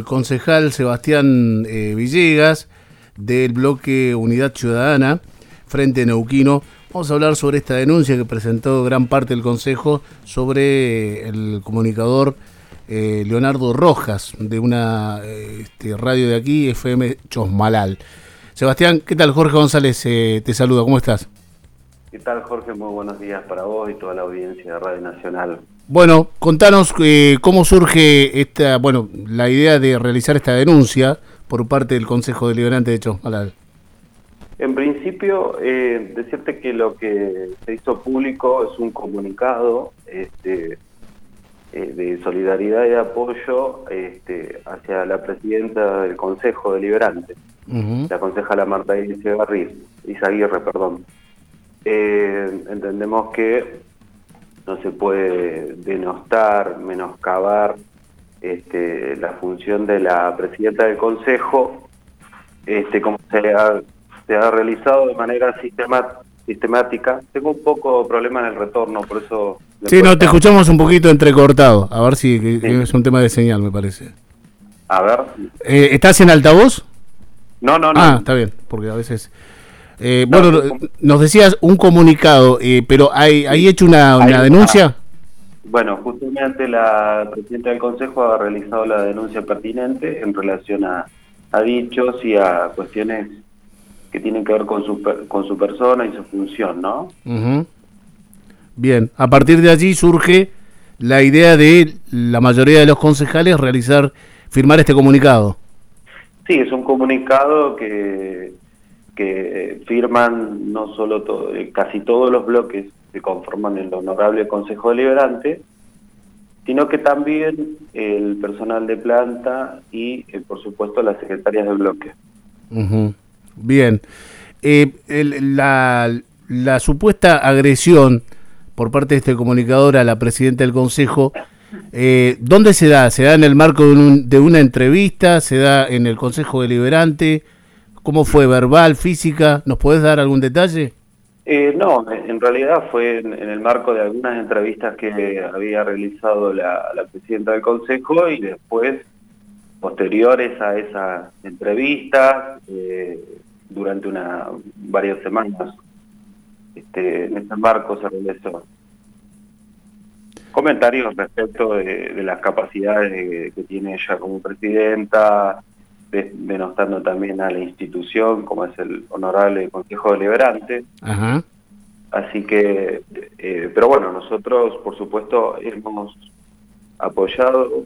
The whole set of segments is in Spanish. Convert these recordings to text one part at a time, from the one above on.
concejal Sebastián Villegas del bloque Unidad Ciudadana, Frente Neuquino. Vamos a hablar sobre esta denuncia que presentó gran parte del Consejo sobre el comunicador Leonardo Rojas, de una radio de aquí, FM Chosmalal. Sebastián, ¿qué tal? Jorge González te saluda, ¿cómo estás? ¿Qué tal, Jorge? Muy buenos días para vos y toda la audiencia de Radio Nacional. Bueno, contanos cómo surge la idea de realizar esta denuncia por parte del Consejo Deliberante de Chosmalal. En principio, decirte que lo que se hizo público es un comunicado de solidaridad y de apoyo hacia la presidenta del Consejo Deliberante, la concejala Marta Izaguirre. Entendemos que no se puede denostar, menoscabar la función de la presidenta del Consejo, como se ha realizado de manera sistemática. Tengo un poco problema en el retorno, por eso... Sí, te escuchamos un poquito entrecortado, a ver si sí. Es un tema de señal, me parece. A ver... ¿Estás en altavoz? No. Ah, está bien, porque a veces... nos decías un comunicado, pero ¿hay hecho una denuncia? Bueno, justamente la presidenta del Consejo ha realizado la denuncia pertinente en relación a dichos y a cuestiones que tienen que ver con su persona y su función, ¿no? Bien, a partir de allí surge la idea de la mayoría de los concejales firmar este comunicado. Sí, es un comunicado que firman no solo casi todos los bloques que conforman el Honorable Consejo Deliberante, sino que también el personal de planta y, por supuesto, las secretarias de bloque. Bien. La supuesta agresión por parte de este comunicador a la presidenta del Consejo, ¿dónde se da? ¿Se da en el marco de una entrevista? ¿Se da en el Consejo Deliberante? ¿Cómo fue? ¿Verbal? ¿Física? ¿Nos podés dar algún detalle? No, en realidad fue en el marco de algunas entrevistas que había realizado la presidenta del Consejo y después, posteriores a esas entrevistas, durante varias semanas, en ese marco se realizó comentarios respecto de las capacidades que tiene ella como presidenta, denostando también a la institución como es el Honorable Consejo Deliberante. Así que, pero bueno, nosotros por supuesto hemos apoyado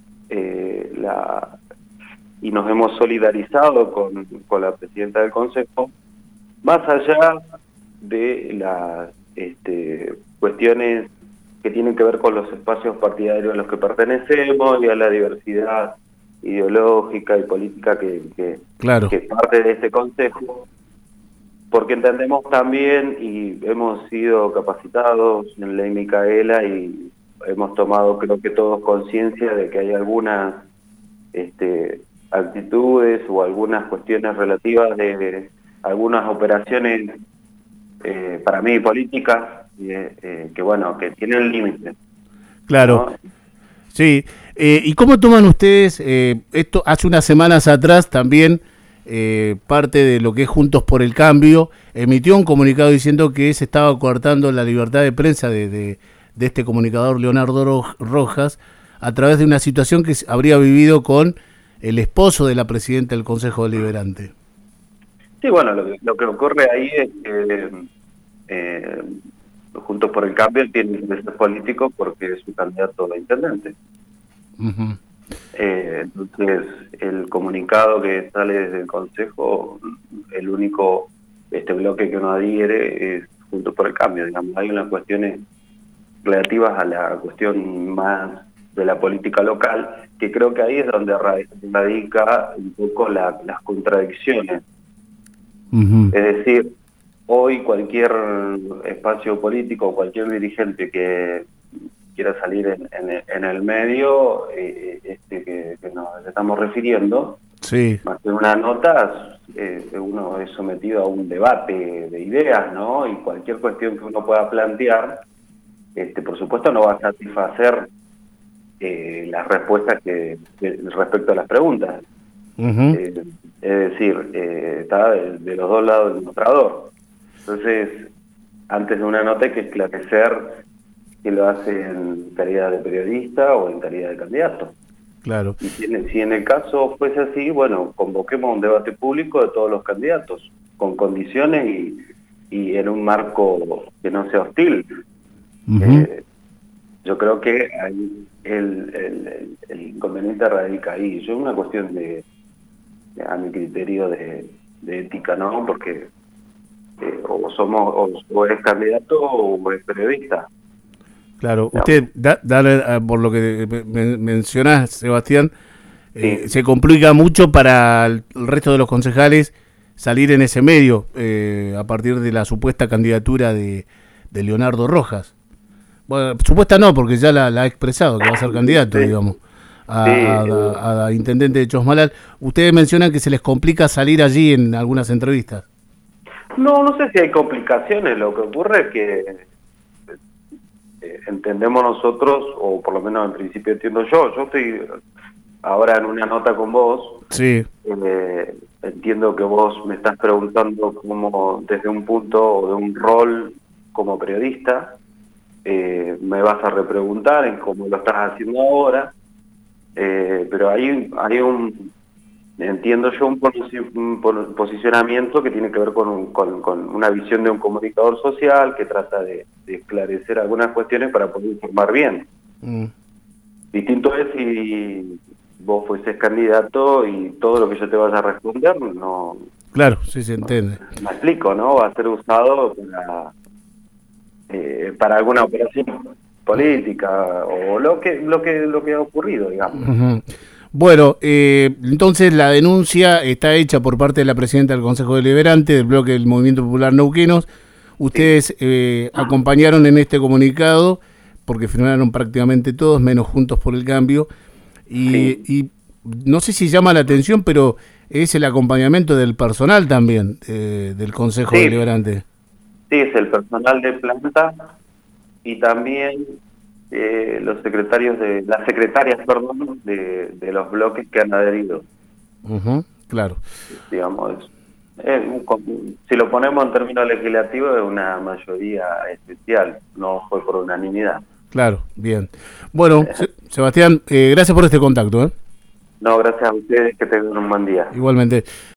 y nos hemos solidarizado con la presidenta del Consejo, más allá de las cuestiones que tienen que ver con los espacios partidarios a los que pertenecemos y a la diversidad ideológica y política que parte de este Consejo, porque entendemos también y hemos sido capacitados en Ley Micaela y hemos tomado, creo que todos, conciencia de que hay algunas actitudes o algunas cuestiones relativas de algunas operaciones para mí políticas que tienen límites. Claro, ¿no? Sí. ¿Y cómo toman ustedes esto? Hace unas semanas atrás también parte de lo que es Juntos por el Cambio emitió un comunicado diciendo que se estaba coartando la libertad de prensa de este comunicador Leonardo Rojas a través de una situación que habría vivido con el esposo de la presidenta del Consejo Deliberante. Sí, bueno, lo que ocurre ahí es que Juntos por el Cambio tiene intereses políticos porque es su candidato a intendente. Entonces, el comunicado que sale desde el Consejo, el único bloque que no adhiere es Juntos por el Cambio. Digamos, hay unas cuestiones relativas a la cuestión más de la política local, que creo que ahí es donde radica un poco las contradicciones. Es decir, hoy cualquier espacio político, cualquier dirigente que quiera salir en el medio que nos estamos refiriendo, sí, más que una nota, uno es sometido a un debate de ideas, ¿no? Y cualquier cuestión que uno pueda plantear, por supuesto no va a satisfacer las respuestas respecto a las preguntas. Ujú. Es decir, está de los dos lados del mostrador. Entonces, antes de una nota hay que esclarecer si lo hace en calidad de periodista o en calidad de candidato. Claro. Y si en el caso fuese así, bueno, convoquemos un debate público de todos los candidatos, con condiciones y en un marco que no sea hostil. Ujú. Yo creo que ahí el inconveniente radica ahí. Yo es una cuestión a mi criterio de ética, ¿no? Porque o es candidato o es periodista. Claro, Digamos. usted, por lo que mencionás, Sebastián, Sí. se complica mucho para el resto de los concejales salir en ese medio a partir de la supuesta candidatura de Leonardo Rojas. Bueno, supuesta no, porque ya la ha expresado, que va a ser candidato, Sí. digamos, Sí, a intendente de Chosmalal. Ustedes mencionan que se les complica salir allí en algunas entrevistas. no sé si hay complicaciones. Lo que ocurre es que entendemos nosotros, o por lo menos en principio entiendo yo estoy ahora en una nota con vos. Sí. Entiendo que vos me estás preguntando como desde un punto o de un rol como periodista. Me vas a repreguntar en cómo lo estás haciendo ahora, pero hay entiendo yo, un posicionamiento que tiene que ver con una visión de un comunicador social que trata de esclarecer algunas cuestiones para poder informar bien. Mm. Distinto es si vos fueses candidato y todo lo que yo te vaya a responder, no Claro, sí se entiende. me explico, ¿no? Va a ser usado para alguna operación política o lo que ha ocurrido, digamos. Ujú. Bueno, entonces la denuncia está hecha por parte de la presidenta del Consejo Deliberante del bloque del Movimiento Popular Neuquinos. Ustedes acompañaron en este comunicado porque firmaron prácticamente todos, menos Juntos por el Cambio. Y no sé si llama la atención, pero es el acompañamiento del personal también del Consejo Deliberante. Sí, es el personal de planta y también las secretarias, perdón, de los bloques que han adherido. Uh-huh, claro. Digamos, si lo ponemos en términos legislativos, es una mayoría especial, no fue por unanimidad. Claro, bien. Bueno, Sebastián, gracias por este contacto. No, gracias a ustedes, que tengan un buen día. Igualmente.